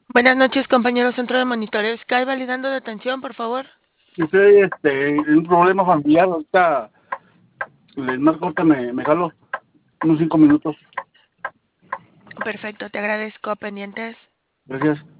Buenas noches, compañero Centro de Monitoreo Sky, validando detención, por favor. Estoy en un problema familiar. Ahorita el más corta me jalo unos 5 minutos. Perfecto, te agradezco. Pendientes. Gracias.